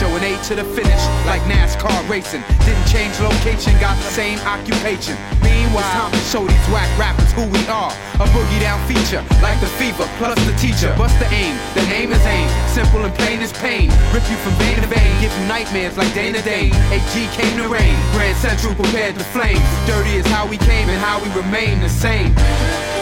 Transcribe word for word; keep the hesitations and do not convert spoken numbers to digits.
show an A to the finish, like NASCAR racing. Didn't change location, got the same occupation. Meanwhile, it's time to show these whack rappers who we are. A boogie down feature, like the fever, plus the teacher. What's the aim? The name is aim. Simple and plain as pain. Rip you from vein to vein, give you nightmares like day to day. A G came to reign, Grand Central prepared to flame. Dirty is how we came and how we remain the same.